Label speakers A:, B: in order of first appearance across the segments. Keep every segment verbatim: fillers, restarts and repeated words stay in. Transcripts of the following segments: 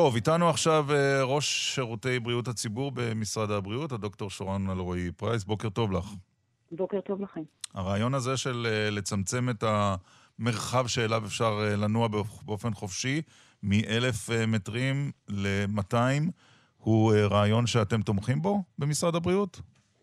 A: טוב, איתנו עכשיו ראש שירותי בריאות הציבור במשרד הבריאות, הדוקטור שרון אלרועי פרייס. בוקר טוב לך.
B: בוקר טוב לכם.
A: הרעיון הזה של לצמצם את המרחב שאליו אפשר לנוע באופן חופשי, מ-אלף מטרים ל-מאתיים, הוא רעיון שאתם תומכים בו במשרד הבריאות?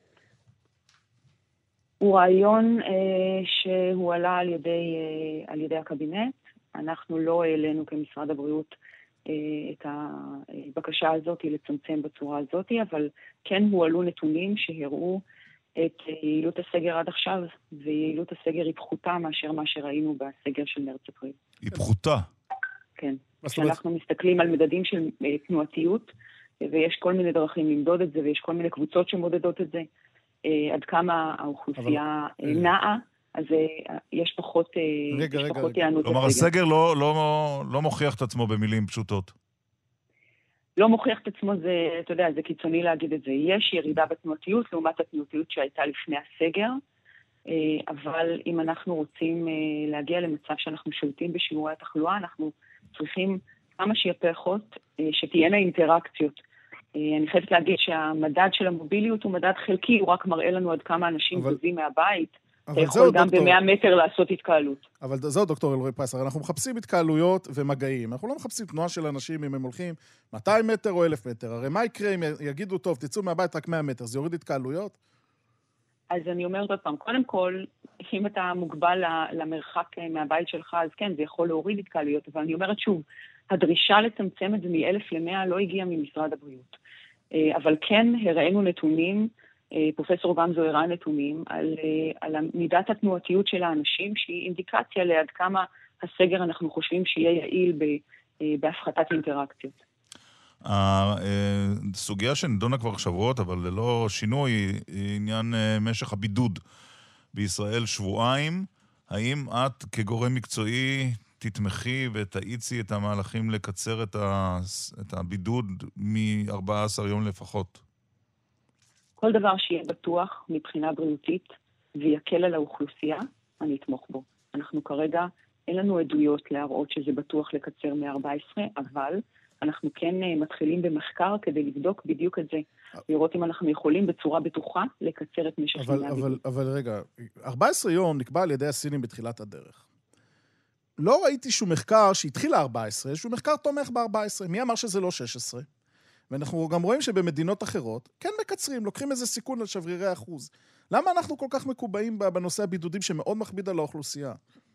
B: הוא רעיון אה, שהוא עלה על ידי, אה, על ידי הקבינט. אנחנו לא העלינו כמשרד הבריאות אה, את הבקשה הזאת לצמצם בצורה הזאת, אבל כן הועלו נתונים שהראו את יעילות הסגר עד עכשיו, ויעילות הסגר היא פחותה מאשר מה שראינו בסגר של מרץ-אפריל.
A: היא פחותה?
B: כן. כשאנחנו מסתכלים על מדדים של תנועתיות, ויש כל מיני דרכים למדוד את זה, ויש כל מיני קבוצות שמודדות את זה, עד כמה האוכלוסייה אבל... נעה, אז יש פחות
A: רגע, יש רגע, פחות יענות. כלומר, הסגר לא, לא, לא מוכיח את עצמו במילים פשוטות.
B: לא מוכיח את עצמו, זה, אתה יודע, זה קיצוני להגיד את זה. יש ירידה בתנועתיות, לעומת התנועתיות שהייתה לפני הסגר, אבל אם אנחנו רוצים להגיע למצב שאנחנו שולטים בשיעורי התחלואה, אנחנו צריכים כמה שיפחות שתהיינה אינטראקציות. אני חייבת להגיד שהמדד של המוביליות הוא מדד חלקי, הוא רק מראה לנו עד כמה אנשים אבל... זזים מהבית. אתה יכול גם דוקטור... ב-מאה מטר לעשות התקהלות.
C: אבל זהו, דוקטור אלרועי פרייס, אנחנו מחפשים התקהלויות ומגעים. אנחנו לא מחפשים תנועה של אנשים אם הם הולכים מאתיים מטר או אלף מטר. הרי מה יקרה אם יגידו, טוב, תצאו מהבית רק מאה מטר, זה יוריד התקהלויות?
B: אז אני אומרת עוד פעם, קודם כל, אם אתה מוגבל למרחק מהבית שלך, אז כן, זה יכול להוריד התקהלויות, אבל אני אומרת שוב, הדרישה לצמצם את זה מ-אלף למאה לא הגיעה ממשרד הבריאות. אבל כן הראינו נתונים, פרופסור גמזו הראה נתונים, על, על מידת התנועתיות של האנשים, שהיא אינדיקציה לעד כמה הסגר אנחנו חושבים שיהיה יעיל בהפחתת אינטראקציות.
A: הסוגיה שנדונה כבר שבועות, אבל ללא שינוי, היא עניין משך הבידוד בישראל שבועיים. האם את כגורם מקצועי תתמכי ותאיצי את המהלכים לקצר את, ה... את הבידוד מ-ארבעה עשר יום לפחות?
B: כל דבר שיהיה בטוח מבחינה בריאותית ויקל על האוכלוסייה, אני אתמוך בו. אנחנו כרגע, אין לנו עדויות להראות שזה בטוח לקצר מ-ארבע עשרה, אבל אנחנו כן מתחילים במחקר כדי לבדוק בדיוק את זה. לראות אם אנחנו יכולים בצורה בטוחה לקצר את משך ימי הבידוד.
C: אבל, אבל רגע, ארבעה עשר יום נקבע על ידי הסינים בתחילת הדרך. לא ראיתי שום מחקר שהתחיל ל-ארבע עשרה, שהוא מחקר תומך ב-ארבע עשרה. מי אמר שזה לא שש עשרה? ואנחנו גם רואים שבמדינות אחרות, כן מקצרים, לוקחים איזה סיכון על שברירי אחוז. למה אנחנו כל כך מקובעים בנושא הבידודים שמאוד מכביד על האוכלוסייה?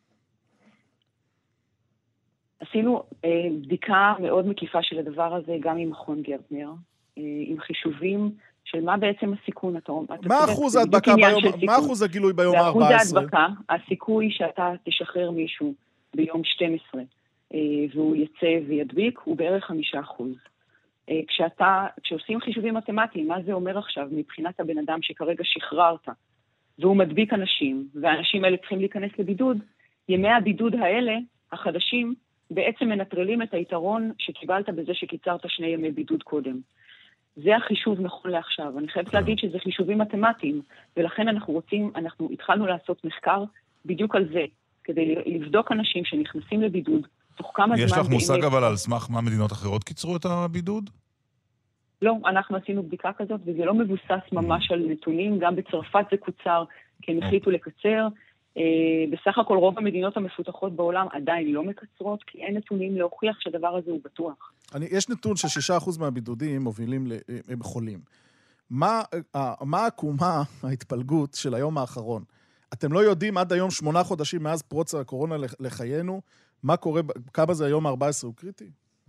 B: עשינו אה, בדיקה מאוד מקיפה של הדבר הזה, גם עם מכון גרטנר, אה, עם חישובים של מה בעצם הסיכון. אתה,
C: מה אחוז ההדבקה ביום, מה אחוז הגילוי ביום ה-ארבע עשרה?
B: ואחוז ההדבקה, הסיכוי שאתה תשחרר מישהו ביום שתים עשרה, אה, והוא יצא וידביק, הוא בערך חמישה אחוז. אה, כשאתה, כשעושים חישובים מתמטיים, מה זה אומר עכשיו מבחינת הבן אדם שכרגע שחררת, והוא מדביק אנשים, והאנשים האלה צריכים להיכנס לבידוד, ימי הבידוד האלה, החדשים, בעצם מנטרלים את היתרון שקיבלת בזה שקיצרת שני ימי בידוד קודם. זה החישוב נכון לעכשיו. אני חייבת להגיד שזה חישובים מתמטיים, ולכן אנחנו רוצים, אנחנו התחלנו לעשות מחקר בדיוק על זה, כדי לבדוק אנשים שנכנסים לבידוד, תוך כמה זמן...
A: יש לך מושג אבל על סמך מה מדינות אחרות קיצרו את הבידוד?
B: לא, אנחנו עשינו בדיקה כזאת, וזה לא מבוסס ממש על נתונים, גם בצרפת זה קוצר, כי הם החליטו לקצר. בסך הכל רוב המדינות המפותחות בעולם עדיין לא מקצרות, כי אין נתונים להוכיח שהדבר הזה הוא בטוח.
C: אני, יש נתון ששישה אחוז מהבידודים מובילים, הם חולים. מה, מה הקומה, ההתפלגות של היום האחרון? אתם לא יודעים עד היום שמונה חודשים מאז פרוץ הקורונה לחיינו, מה קורה, כמה זה היום ה-ארבע עשרה הוא קריטי?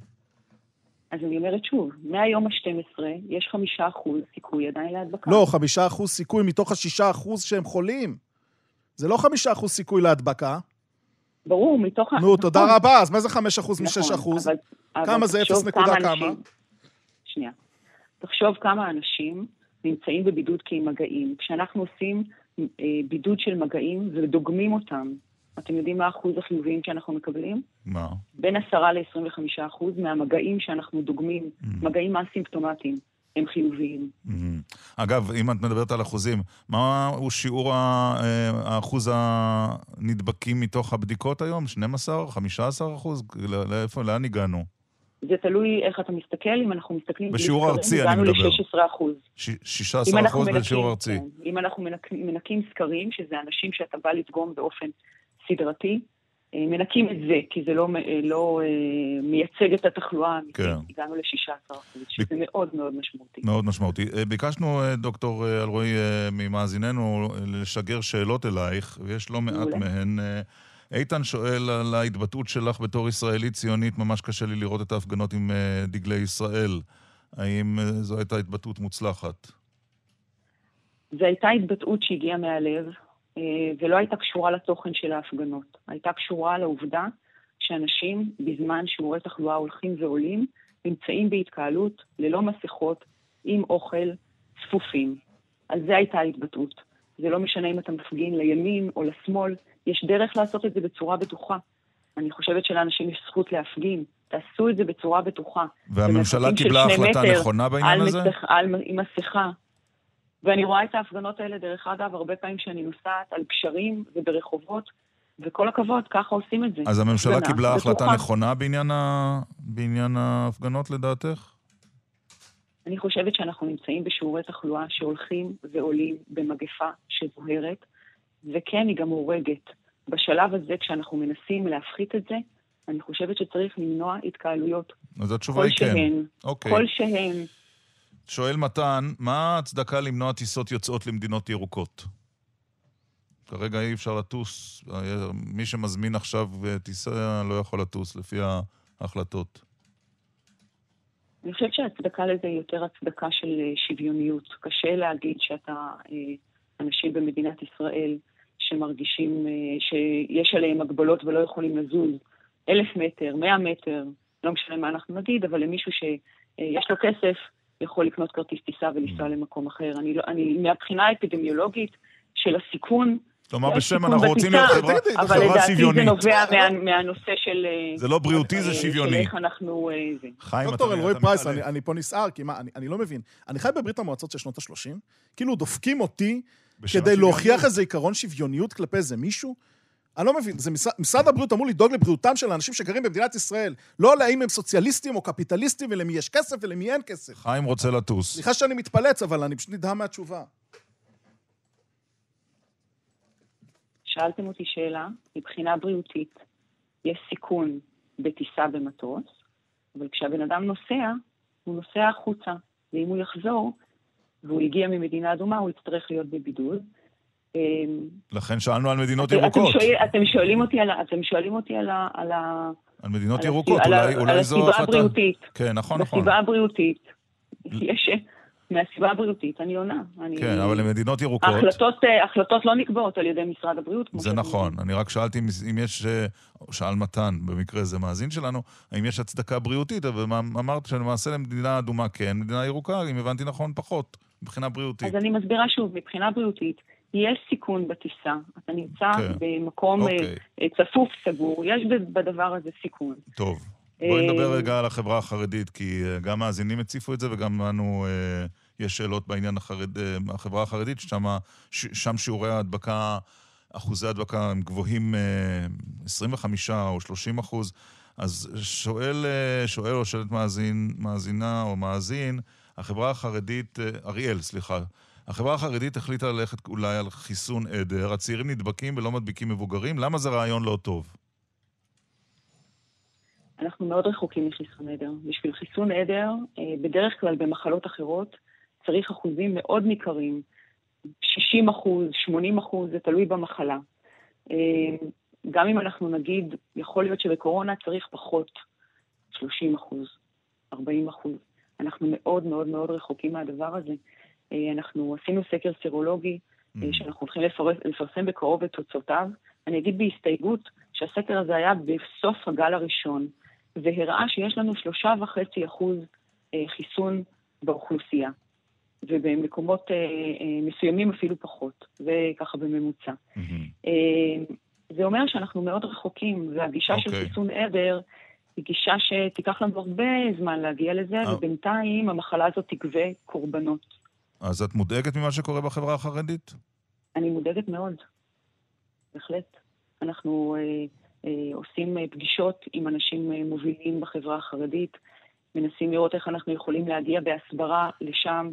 B: אז אני אומרת שוב, מהיום ה-שתים עשרה יש חמישה אחוז סיכוי עדיין להדבקה.
C: לא, חמישה אחוז סיכוי מתוך ה-שישה אחוז שהם חולים. זה לא חמישה אחוז סיכוי להדבקה.
B: ברור, מתוך...
C: נו, תודה רבה, אז מה זה חמישה אחוז מ-שישה אחוז? כמה זה אפס נקודה כמה?
B: שנייה. תחשוב כמה אנשים נמצאים בבידוד כמגעים. כשאנחנו עושים בידוד של מגעים ודוגמים אותם, אתם יודעים מה אחוז החיוביים שאנחנו מקבלים?
A: מה?
B: בין עשרה ל-עשרים וחמישה אחוז מהמגעים שאנחנו דוגמים, מגעים אסימפטומטיים. הם חיוביים.
A: אגב, אם את מדברת על אחוזים, מה הוא שיעור האחוז הנדבקים מתוך הבדיקות היום? שנים עשר, חמישה עשר אחוז? לאיפה, לאן הגענו?
B: זה תלוי איך אתה מסתכל, אם אנחנו מסתכלים...
A: בשיעור הארצי אני מדבר.
B: הגענו ל-שש עשרה אחוז.
A: שישה עשר אחוז בשיעור הארצי.
B: אם אנחנו מנקים סקרים, שזה אנשים שאתה בא לדגום באופן סדרתי, מנקים את זה, כי זה לא, לא מייצג את התחלואה, כן. הגענו ל-שישה עשר אחוז, שזה ב... מאוד מאוד משמעותי.
A: מאוד משמעותי. ביקשנו, דוקטור אלרועי, ממאזיננו, לשגר שאלות אלייך, ויש לא מעט מהן. איתן שואל על ההתבטאות שלך בתור ישראלית ציונית, ממש קשה לי לראות את ההפגנות עם דגלי ישראל. האם זו הייתה התבטאות מוצלחת?
B: זו הייתה התבטאות שהגיעה מהלב, ולא הייתה קשורה לתוכן של ההפגנות. הייתה קשורה לעובדה שאנשים בזמן שיעורי תחלואה הולכים ועולים, נמצאים בהתקהלות ללא מסכות, עם אוכל, צפופים. אז זו הייתה התבטאות. זה לא משנה אם אתה מפגין לימין או לשמאל, יש דרך לעשות את זה בצורה בטוחה. אני חושבת שלאנשים יש זכות להפגין. תעשו את זה בצורה בטוחה.
A: והממשלה קיבלה החלטה נכונה בעניין הזה?
B: מסך, על, עם מסכה. ואני רואה את ההפגנות האלה, דרך אגב, הרבה פעמים שאני נוסעת על גשרים וברחובות, וכל הכבוד, ככה עושים את זה.
A: אז הממשלה קיבלה החלטה נכונה בעניין, ה... בעניין ההפגנות, לדעתך?
B: אני חושבת שאנחנו נמצאים בשיעורי תחלואה שהולכים ועולים במגפה שזוהרת, וכן, היא גם הורגת. בשלב הזה, כשאנחנו מנסים להפחית את זה, אני חושבת שצריך למנוע התקהלויות.
A: אז התשובה היא כן.
B: אוקיי. כל שהן.
A: שואל מתן, מה ההצדקה למנוע טיסות יוצאות למדינות ירוקות? כרגע אי אפשר לטוס. מי שמזמין עכשיו טיסה לא יכול לטוס, לפי ההחלטות.
B: אני חושבת שההצדקה לזה היא יותר הצדקה של שוויוניות. קשה להגיד שאתה, אנשים במדינת ישראל, שמרגישים שיש עליהם הגבלות ולא יכולים לזוז, אלף מטר, מאה מטר, לא משנה מה אנחנו נגיד, אבל למישהו שיש לו כסף, יכול לקנות כרטיס טיסה ולנסוע למקום אחר. אני, לא, אני מהבחינה האפידמיולוגית של הסיכון,
A: כלומר, בשם אנחנו רוצים להיות חברה שוויונית.
B: אבל לדעתי זה נובע מהנושא של...
A: זה לא בריאותי, זה שוויוני.
B: של איך אנחנו...
C: דוקטור אלרועי פרייס, אני פה נסער, כי מה, אני לא מבין. אני חי בברית המועצות של שנות ה-שלושים, כאילו דופקים אותי כדי להוכיח איזה עיקרון שוויוניות כלפי איזה מישהו. אני לא מבין, זה משרד הבריאות אמור לדאוג לבריאותם של האנשים שגרים במדינת ישראל, לא להאם הם סוציאליסטים או קפיטליסטים, ולמי יש כסף ולמי אין כסף.
A: חיים רוצה לטוס.
C: סליחה שאני מתפלץ, אבל אני פשוט נדהם מהתשובה.
B: שאלתם אותי שאלה, מבחינה בריאותית, יש סיכון בטיסה במטוס, אבל כשהבן אדם נוסע, הוא נוסע החוצה, ואם הוא יחזור, והוא הגיע ממדינה אדומה, הוא יצטרך להיות בבידוד.
A: לכן שאלנו על מדינות ירוקות.
B: אתם שואלים אותי על, אתם שואלים אותי על ה, על ה,
A: על מדינות ירוקות, אולי זו
B: החלטה. הסיבה הבריאותית.
A: כן, נכון, נכון.
B: הסיבה הבריאותית. יש, מהסיבה הבריאותית, אני עונה.
A: כן, אבל למדינות ירוקות...
B: החלטות לא נקבעות על ידי משרד הבריאות.
A: זה נכון. אני רק שאלתי אם יש, שאל מתן, במקרה זה מאזין שלנו, האם יש הצדקה בריאותית, ואמרת שלמעשה למדינה אדומה כן, מדינה ירוקה, אם הבנתי נכון, פחות, מבחינה בריאותית.
B: אז אני מסבירה שוב, מבחינה בריאותית, יש סיכון בטיסה. אתה נמצא במקום צפוף סגור, יש בדבר הזה סיכון.
A: טוב. בואי נדבר רגע על החברה החרדית, כי גם מאזינים הציפו את זה, וגם לנו יש שאלות בעניין החרד, החברה החרדית, ששם שיעורי ההדבקה, אחוזי ההדבקה הם גבוהים עשרים וחמישה או שלושים אחוז. אז שואל, שואל או שואלת מאזין, מאזינה או מאזין, החברה החרדית, אריאל, סליחה, החברה החרדית החליטה ללכת אולי על חיסון עדר, הצעירים נדבקים ולא מדביקים מבוגרים, למה זה רעיון לא טוב?
B: אנחנו מאוד רחוקים מחיסון עדר. בשביל חיסון עדר, בדרך כלל במחלות אחרות, צריך אחוזים מאוד ניכרים, שישים אחוז, שמונים אחוז, זה תלוי במחלה. גם אם אנחנו נגיד, יכול להיות שבקורונה צריך פחות, שלושים אחוז, ארבעים אחוז. אנחנו מאוד מאוד מאוד רחוקים מהדבר הזה. אנחנו עשינו סקר סרולוגי, שאנחנו הולכים לפרסם בקרוב את תוצאותיו. אני אגיד בהסתייגות שהסקר הזה היה בסוף הגל הראשון, והראה שיש לנו שלושה וחצי אחוז חיסון באוכלוסייה, ובמקומות מסוימים אפילו פחות, וככה בממוצע. זה אומר שאנחנו מאוד רחוקים, והגישה של חיסון עדר היא גישה שתיקח לנו הרבה זמן להגיע לזה, ובינתיים המחלה הזאת תגבה קורבנות.
A: אז את מודאגת ממה שקורה בחברה החרדית?
B: אני מודאגת מאוד, בהחלט. אנחנו עושים פגישות עם אנשים מובילים בחברה החרדית, מנסים לראות איך אנחנו יכולים להגיע בהסברה לשם,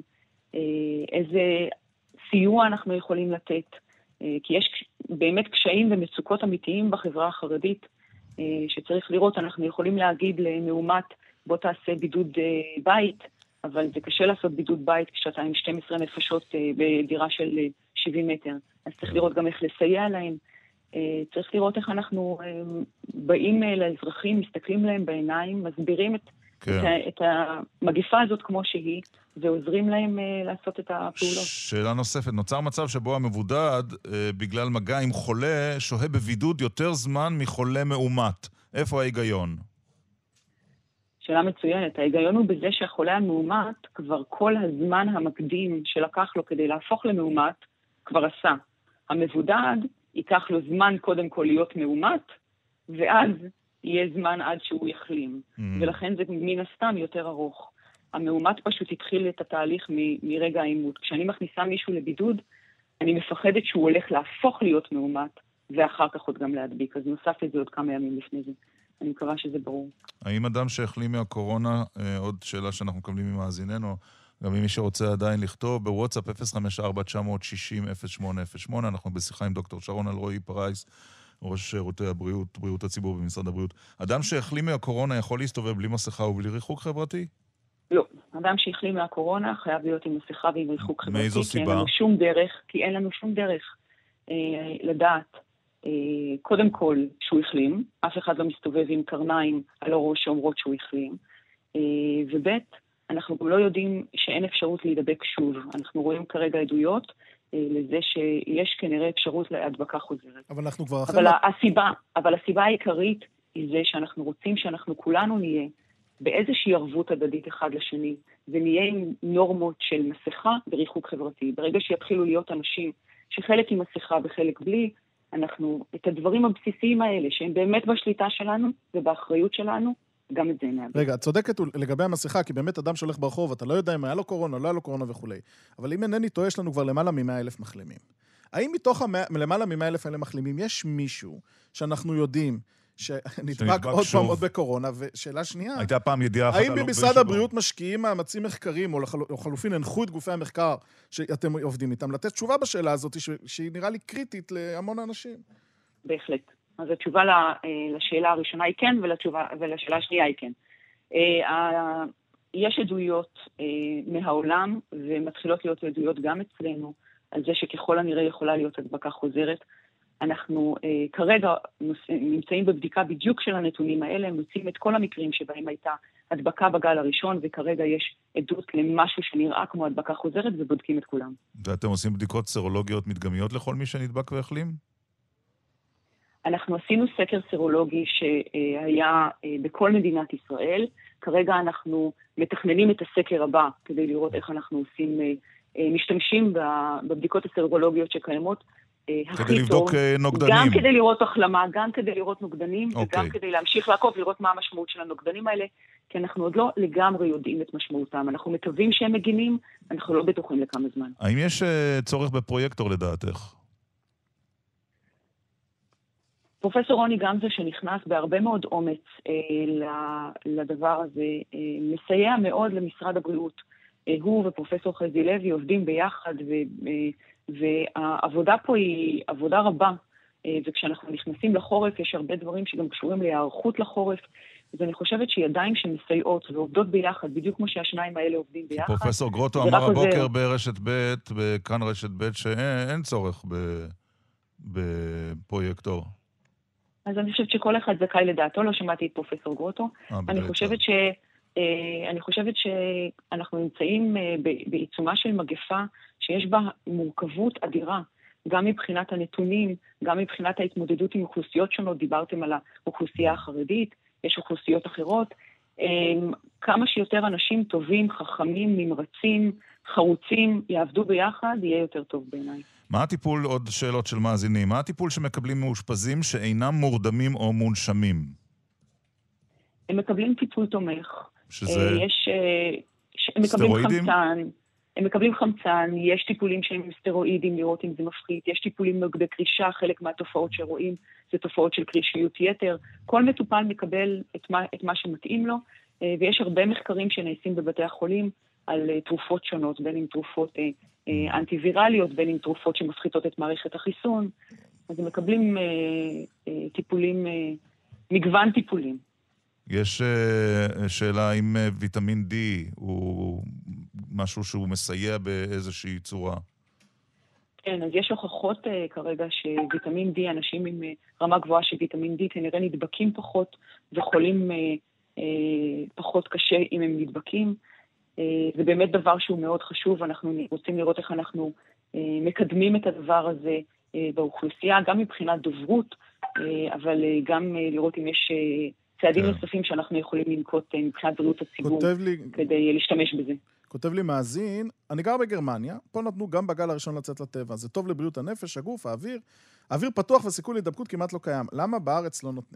B: איזה סיוע אנחנו יכולים לתת, כי יש באמת קשיים ומצוקות אמיתיים בחברה החרדית, שצריך לראות, אנחנו יכולים להגיד למאומת, בוא תעשה בידוד בית, אבל זה קשה לעשות בידוד בית כשאתה עם שתים עשרה נפשות בדירה של שבעים מטר. אז צריך לראות גם איך לסייע להם. צריך לראות איך אנחנו באים לאזרחים, מסתכלים להם בעיניים, מסבירים את, כן. את, את המגפה הזאת כמו שהיא, ועוזרים להם לעשות את הפעולות.
A: שאלה נוספת, נוצר מצב שבו המבודד, בגלל מגע עם חולה, שוהה בבידוד יותר זמן מחולה מאומת. איפה ההיגיון?
B: שאלה מצוינת. ההיגיון הוא בזה שהחולה המאומת, כבר כל הזמן המקדים שלקח לו כדי להפוך למאומת, כבר עשה. המבודד ייקח לו זמן קודם כל להיות מאומת, ואז יהיה זמן עד שהוא יחלים. Mm. ולכן זה מן הסתם יותר ארוך. המאומת פשוט התחיל את התהליך מ- מרגע האימות. כשאני מכניסה מישהו לבידוד, אני מפחדת שהוא הולך להפוך להיות מאומת, ואחר כך עוד גם להדביק. אז נוסף את זה עוד כמה ימים לפני זה. אני מקווה שזה ברור.
A: האם אדם שהחלים מהקורונה, עוד שאלה שאנחנו מקבלים ממאזיננו, גם מי שרוצה עדיין לכתוב, בוואטסאפ אפס חמש ארבע תשע שש אפס אפס שמונה אפס שמונה, אנחנו בשיחה עם דוקטור שרון אלרועי פרייס, ראש שירותי הבריאות, בריאות הציבור במשרד הבריאות. אדם שהחלים מהקורונה יכול להסתובב בלי מסכה ובלי ריחוק חברתי?
B: לא. אדם שהחלים מהקורונה חייב להיות עם מסכה ועם ריחוק חברתי.
A: מאיזו סיבה?
B: כי אין לנו שום דרך, כי אין לנו שום דרך אה, לדעת. אה, קודם כל שהוא החלים, אף אחד לא מסתובב עם קרניים על הראש שאומרות שהוא החלים. אה, ובית, אנחנו לא יודעים שאין אפשרות להידבק שוב. אנחנו רואים כרגע עדויות אה, לזה שיש כנראה אפשרות להדבקה חוזרת.
C: אבל אנחנו כבר אחרי...
B: אבל הסיבה, אבל הסיבה העיקרית היא זה שאנחנו רוצים שאנחנו כולנו נהיה באיזושהי ערבות הדדית אחד לשני, ונהיה עם נורמות של מסכה וריחוק חברתי. ברגע שיתחילו להיות אנשים שחלק עם מסכה וחלק בלי, אנחנו, את הדברים הבסיסיים האלה, שהם באמת בשליטה שלנו ובאחריות שלנו, גם את זה נאבד.
C: רגע, את צודקת לגבי המסכה, כי באמת אדם שהולך ברחוב, אתה לא יודע אם היה לו קורונה, לא היה לו קורונה וכו'. אבל אם אינני טועה, יש לנו כבר למעלה מ-מאה אלף מחלימים. האם מתוך למעלה מ-מאה אלף האלה מחלימים, יש מישהו שאנחנו יודעים שנדבק עוד פעם עוד בקורונה? ושאלה שנייה,
A: הייתה פעם ידיעה אחת...
C: האם במשרד הבריאות משקיעים מאמצים מחקרים, או חלופין הנחו את גופי המחקר שאתם עובדים איתם, לתת תשובה בשאלה הזאת, שהיא נראה לי קריטית להמון אנשים?
B: בהחלט. אז התשובה לשאלה הראשונה היא כן, ולשאלה השנייה היא כן. יש עדויות מהעולם, ומתחילות להיות עדויות גם אצלנו, על זה שככל הנראה יכולה להיות הדבקה חוזרת. אנחנו אה, כרגע נמצאים בבדיקה בדיוק של הנתונים האלה, הם מוצאים את כל המקרים שבהם הייתה הדבקה בגל הראשון, וכרגע יש עדות למשהו שנראה כמו הדבקה חוזרת, ובודקים את כולם.
A: ואתם עושים בדיקות סרולוגיות מדגמיות לכל מי שנדבק והחלים?
B: אנחנו עשינו סקר סרולוגי שהיה בכל מדינת ישראל. כרגע אנחנו מתכננים את הסקר הבא, כדי לראות איך אנחנו עושים, משתמשים בבדיקות הסרולוגיות שקיימות,
A: כדי לבדוק נוגדנים.
B: גם כדי לראות החלמה, גם כדי לראות נוגדנים, okay. וגם כדי להמשיך לעקוב, לראות מה המשמעות של הנוגדנים האלה, כי אנחנו עוד לא לגמרי יודעים את משמעותם. אנחנו מקווים שהם מגינים, אנחנו לא בטוחים לכמה זמן.
A: האם יש צורך בפרויקטור לדעתך?
B: פרופסור רוני גמזו, שנכנס בהרבה מאוד אומץ אה, לדבר הזה, אה, מסייע מאוד למשרד הבריאות. אה, הוא ופרופסור חזי לוי עובדים ביחד, ו... אה, והעבודה פה היא עבודה רבה, וכשאנחנו נכנסים לחורף יש הרבה דברים שגם קשורים להיערכות לחורף, אז אני חושבת שידיים שמסייעות ועובדות ביחד, בדיוק כמו שהשניים האלה עובדים ביחד.
A: פרופסור גרוטו אמר הבוקר ברשת ב', בכאן רשת ב', שאין צורך בפרויקטור.
B: אז אני חושבת שכל אחד זכאי לדעתו, לא שמעתי את פרופסור גרוטו. אני חושבת ש... אני חושבת שאנחנו נמצאים בעיצומה של מגפה שיש בה מורכבות אדירה, גם מבחינת הנתונים, גם מבחינת ההתמודדות עם אוכלוסיות שונות. דיברתם על האוכלוסייה החרדית, יש אוכלוסיות אחרות. כמה שיותר אנשים טובים, חכמים, נמרצים, חרוצים, יעבדו ביחד, יהיה יותר טוב בעיניי.
A: מה הטיפול, עוד שאלות של מאזינים, מה הטיפול שמקבלים מאושפזים שאינם מורדמים או מונשמים?
B: הם מקבלים טיפול תומך.
A: שזה
B: יש, הם מקבלים חמצן, הם מקבלים חמצן, יש טיפולים שהם סטרואידים, לראות אם זה מפחית, יש טיפולים נוגדי קרישה, חלק מהתופעות שרואים זה תופעות של קרישיות יתר. כל מטופל מקבל את מה, את מה שמתאים לו, ויש הרבה מחקרים שנעשים בבתי החולים על תרופות שונות, בין אם תרופות אנטיווירליות, בין אם תרופות שמפחיתות את מערכת החיסון. אז הם מקבלים טיפולים, מגוון טיפולים.
A: יש שאלה אם ויטמין D הוא משהו שהוא מסייע באיזושהי צורה.
B: כן, אז יש הוכחות uh, כרגע שוויטמין D, אנשים עם uh, רמה גבוהה של ויטמין D, כנראה נדבקים פחות וחולים uh, uh, פחות קשה אם הם נדבקים. Uh, זה באמת דבר שהוא מאוד חשוב, אנחנו רוצים לראות איך אנחנו uh, מקדמים את הדבר הזה uh, באוכלוסייה, גם מבחינת דוברות, uh, אבל uh, גם uh, לראות אם יש uh, צעדים נוספים שאנחנו יכולים לנקוט uh, מבחינת בריאות הציבור
C: לי...
B: כדי uh, להשתמש בזה.
C: כותב לי מאזין, אני גר בגרמניה, פה נתנו גם בגל הראשון לצאת לטבע, זה טוב לבריאות הנפש, הגוף, האוויר, האוויר פתוח וסיכוי להידבקות כמעט לא קיים. למה בארץ לא נותנים?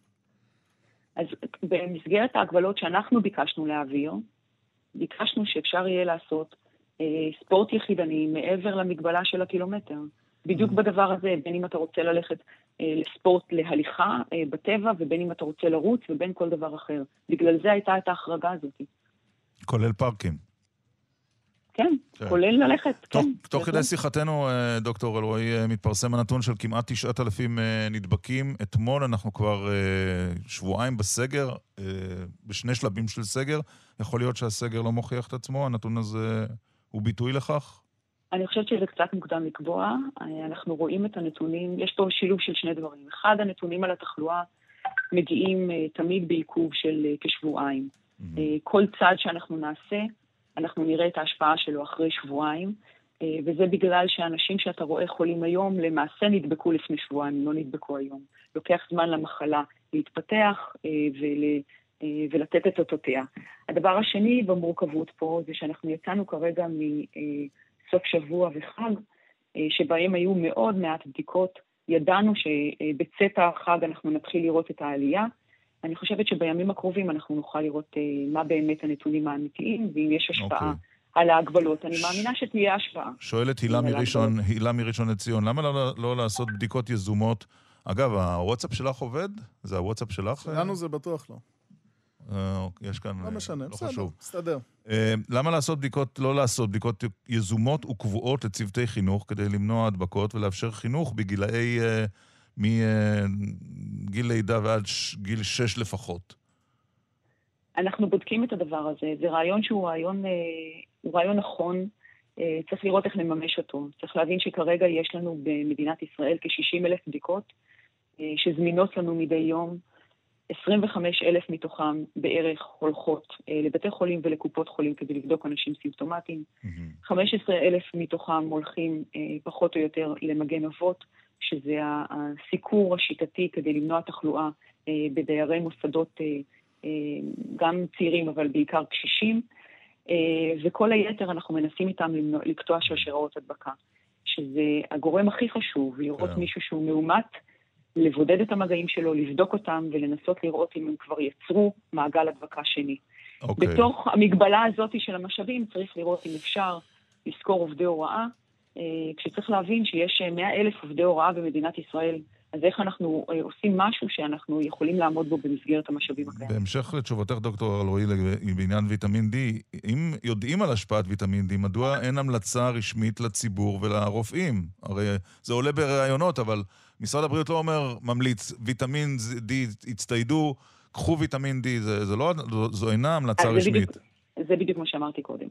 B: אז במסגרת ההגבלות שאנחנו ביקשנו להעביר, ביקשנו שאפשר יהיה לעשות אה, ספורט יחידני מעבר למגבלה של הקילומטר. בדיוק mm-hmm. בדבר הזה, בין אם אתה רוצה ללכת אה, לספורט להליכה אה, בטבע, ובין אם אתה רוצה לרוץ, ובין כל דבר אחר. בגלל זה הייתה את ההחרגה הזאת.
A: כולל פארקים.
B: כן, כולל ללכת, כן.
A: תוך כדי שיחתנו, דוקטור אלרועי, מתפרסם הנתון של כמעט תשעת אלפים נדבקים. אתמול אנחנו כבר שבועיים בסגר, בשני שלבים של סגר. יכול להיות שהסגר לא מוכיח את עצמו? הנתון הזה הוא ביטוי לכך?
B: אני חושבת שזה קצת מוקדם לקבוע. אנחנו רואים את הנתונים, יש פה שילוב של שני דברים. אחד, הנתונים על התחלואה מגיעים תמיד בעיכוב של כשבועיים. כל צעד שאנחנו נעשה, אנחנו נראה את ההשפעה שלו אחרי שבועיים, וזה בגלל שאנשים שאתה רואה חולים היום, למעשה נדבקו לפני שבועיים, לא נדבקו היום. לוקח זמן למחלה להתפתח ול, ולתת את אותותיה. הדבר השני במורכבות פה, זה שאנחנו יצאנו כרגע מסוף שבוע וחג, שבהם היו מאוד מעט בדיקות, ידענו שבצאת החג אנחנו נתחיל לראות את העלייה, אני חושבת שבימים הקרובים אנחנו נוכל לראות uh, מה באמת הנתונים האמיתיים, ואם יש השפעה okay. על ההגבלות. אני מאמינה שתהיה השפעה.
A: שואלת הילה מראשון, הילה מראשון לציון, למה לא, לא לעשות בדיקות יזומות? אגב, הוואטסאפ שלך עובד? זה הוואטסאפ שלך?
C: לנו זה בטוח לא.
A: יש כאן,
C: לא משנה,
A: לא
C: בסדר,
A: חשוב.
C: בסדר.
A: למה לעשות בדיקות, לא לעשות בדיקות יזומות וקבועות לצוותי חינוך, כדי למנוע הדבקות ולאפשר חינוך בגילאי... מגיל לידה ועד גיל שש לפחות?
B: אנחנו בודקים את הדבר הזה. זה רעיון שהוא רעיון, הוא רעיון נכון. צריך לראות איך לממש אותו. צריך להבין שכרגע יש לנו במדינת ישראל כ-שישים אלף בדיקות שזמינות לנו מדי יום. עשרים וחמישה אלף מתוכם בערך הולכות לבתי חולים ולקופות חולים כדי לבדוק אנשים סימפטומטיים. חמישה עשר אלף מתוכם הולכים פחות או יותר למגן אבות, שזה הסיקור השיטתי כדי למנוע תחלואה בדיירי מוסדות, גם צעירים אבל בעיקר קשישים, וכל היתר אנחנו מנסים איתם לקטוע שרשראות הדבקה, שזה הגורם הכי חשוב, לראות yeah. מישהו שהוא מאומת, לבודד את המגעים שלו, לבדוק אותם ולנסות לראות אם הם כבר יצרו מעגל הדבקה שני. Okay. בתוך המגבלה הזאת של המשאבים צריך לראות אם אפשר לזכור עובדי הוראה, כשצריך להבין שיש מאה אלף עובדי הוראה במדינת ישראל, אז איך אנחנו עושים משהו שאנחנו יכולים לעמוד בו במסגרת המשאבים הקיימים.
A: בהמשך לתשובתך, דוקטור אלרועי, בעניין ויטמין D, אם יודעים על השפעת ויטמין D, מדוע אין המלצה רשמית לציבור ולרופאים? הרי זה עולה בראיונות, אבל משרד הבריאות לא אומר, ממליץ, ויטמין D, הצטיידו, קחו ויטמין D, זה, זה לא, זו אינה המלצה רשמית.
B: בדיוק, זה בדיוק מה שאמרתי קודם.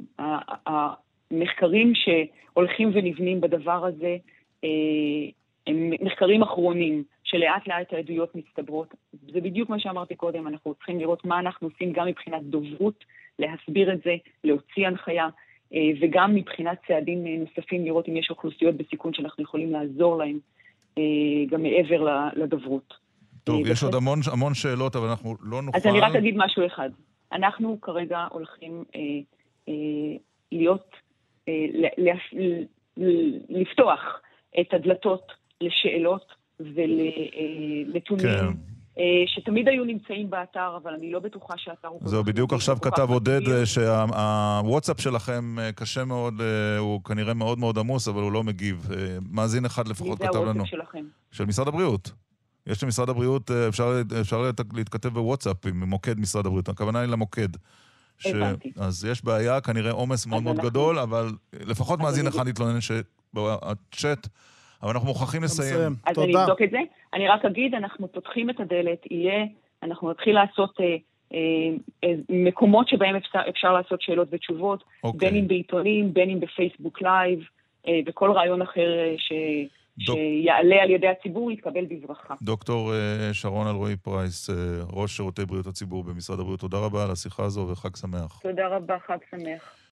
B: המחקרים שהולכים ונבנים בדבר הזה, הם מחקרים אחרונים, שלאט לאט העדויות מצטברות. זה בדיוק מה שאמרתי קודם, אנחנו צריכים לראות מה אנחנו עושים גם מבחינת דוברות, להסביר את זה, להוציא הנחיה, וגם מבחינת צעדים נוספים, לראות אם יש אוכלוסיות בסיכון שאנחנו יכולים לעזור להם, גם מעבר לדוברות.
A: טוב, יש עוד המון, המון שאלות, אבל אנחנו לא נוכל...
B: אז אני רק אגיד משהו אחד. אנחנו כרגע הולכים אה, אה, להיות, אה, לפתוח את הדלתות לשאלות ולנתונים, שתמיד היו נמצאים באתר, אבל אני לא בטוחה שהאתר הוא...
A: זהו, בדיוק עכשיו כתב עודד שהוואטסאפ שלכם קשה מאוד, הוא כנראה מאוד מאוד עמוס, אבל הוא לא מגיב. מאזין אחד לפחות כתב לנו.
B: מי זה הוואטסאפ שלכם?
A: של משרד הבריאות. יש למשרד הבריאות, אפשר, אפשר להתכתב בוואטסאפ עם מוקד משרד הבריאות. הכוונה היא למוקד. ש... אז יש בעיה, כנראה עומס מאוד מאוד אנחנו... גדול, אבל לפחות מאזין אחד התלונן שבצ'אט, אבל אנחנו מוכרחים לסיים.
B: אז תודה. אני אבדוק את זה. אני רק אגיד, אנחנו פותחים את הדלת, יהיה, אנחנו נתחיל לעשות אה, אה, מקומות שבהם אפשר, אפשר לעשות שאלות ותשובות, okay. בין אם בעיתונים, בין אם בפייסבוק לייב, אה, וכל רעיון אחר ש... דוק... שיעלה על ידי הציבור, יתקבל בברכה.
A: דוקטור שרון אלרועי פרייס, ראש שירותי בריאות הציבור במשרד הבריאות, תודה רבה על השיחה הזו וחג שמח.
B: תודה רבה, חג שמח.